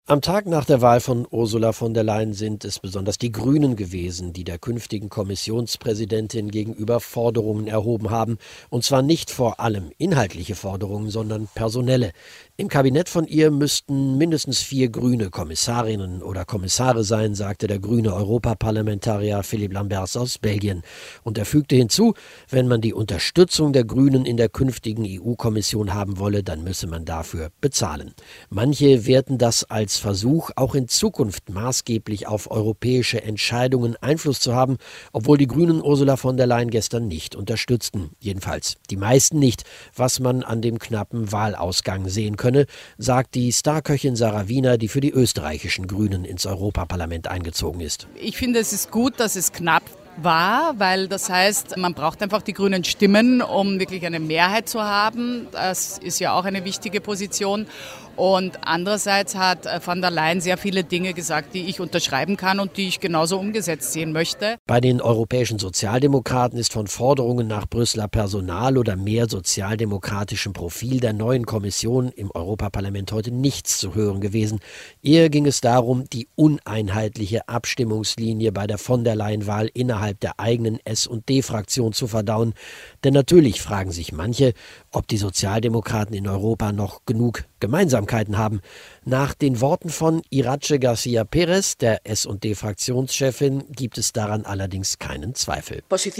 Am Tag nach der Wahl von Ursula von der Leyen sind es besonders die Grünen gewesen, die der künftigen Kommissionspräsidentin gegenüber Forderungen erhoben haben. Und zwar nicht vor allem inhaltliche Forderungen, sondern personelle. Im Kabinett von ihr müssten mindestens 4 grüne Kommissarinnen oder Kommissare sein, sagte der grüne Europaparlamentarier Philippe Lamberts aus Belgien. Und er fügte hinzu, wenn man die Unterstützung der Grünen in der künftigen EU-Kommission haben wolle, dann müsse man dafür bezahlen. Manche werten das als Versuch, auch in Zukunft maßgeblich auf europäische Entscheidungen Einfluss zu haben, obwohl die Grünen Ursula von der Leyen gestern nicht unterstützten. Jedenfalls die meisten nicht, was man an dem knappen Wahlausgang sehen könne, sagt die Starköchin Sarah Wiener, die für die österreichischen Grünen ins Europaparlament eingezogen ist. Ich finde, es ist gut, dass es knapp war, weil das heißt, man braucht einfach die grünen Stimmen, um wirklich eine Mehrheit zu haben. Das ist ja auch eine wichtige Position. Und andererseits hat von der Leyen sehr viele Dinge gesagt, die ich unterschreiben kann und die ich genauso umgesetzt sehen möchte. Bei den europäischen Sozialdemokraten ist von Forderungen nach Brüsseler Personal oder mehr sozialdemokratischem Profil der neuen Kommission im Europaparlament heute nichts zu hören gewesen. Eher ging es darum, die uneinheitliche Abstimmungslinie bei der von der Leyen-Wahl innerhalb der eigenen S&D-Fraktion zu verdauen. Denn natürlich fragen sich manche, ob die Sozialdemokraten in Europa noch genug Gemeinsamkeiten haben. Nach den Worten von Iratxe García Pérez, der S&D-Fraktionschefin, gibt es daran allerdings keinen Zweifel.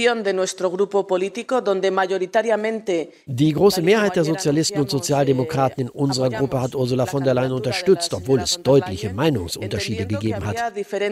Die große Mehrheit der Sozialisten und Sozialdemokraten in unserer Gruppe hat Ursula von der Leyen unterstützt, obwohl es deutliche Meinungsunterschiede gegeben hat.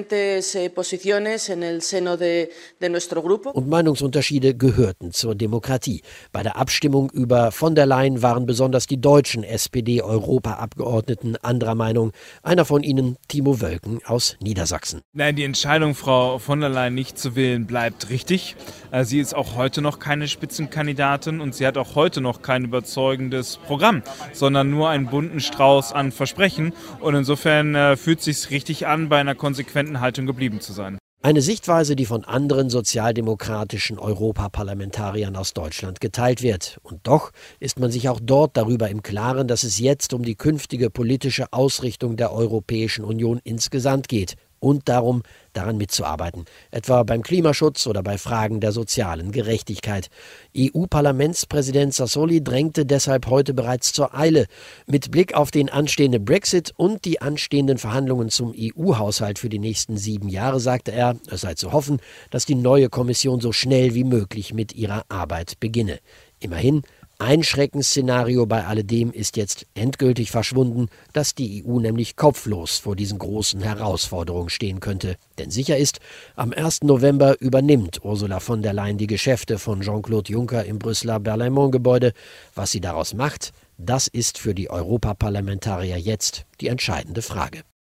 Und Meinungsunterschiede gehörten zur Demokratie. Bei der Abstimmung über von der Leyen waren besonders die deutschen SPD-Europaabgeordneten anderer Meinung. Einer von ihnen, Timo Wölken aus Niedersachsen. Nein, die Entscheidung, Frau von der Leyen nicht zu wählen, bleibt richtig. Sie ist auch heute noch keine Spitzenkandidatin und sie hat auch heute noch kein überzeugendes Programm, sondern nur einen bunten Strauß an Versprechen. Und insofern fühlt es sich richtig an, bei einer konsequenten Haltung geblieben zu sein. Eine Sichtweise, die von anderen sozialdemokratischen Europaparlamentariern aus Deutschland geteilt wird. Und doch ist man sich auch dort darüber im Klaren, dass es jetzt um die künftige politische Ausrichtung der Europäischen Union insgesamt geht. Und darum, daran mitzuarbeiten, etwa beim Klimaschutz oder bei Fragen der sozialen Gerechtigkeit. EU-Parlamentspräsident Sassoli drängte deshalb heute bereits zur Eile. Mit Blick auf den anstehenden Brexit und die anstehenden Verhandlungen zum EU-Haushalt für die nächsten 7 Jahre sagte er, es sei zu hoffen, dass die neue Kommission so schnell wie möglich mit ihrer Arbeit beginne. Immerhin, ein Schreckensszenario bei alledem ist jetzt endgültig verschwunden, dass die EU nämlich kopflos vor diesen großen Herausforderungen stehen könnte. Denn sicher ist, am 1. November übernimmt Ursula von der Leyen die Geschäfte von Jean-Claude Juncker im Brüsseler Berlaymont-Gebäude. Was sie daraus macht, das ist für die Europaparlamentarier jetzt die entscheidende Frage.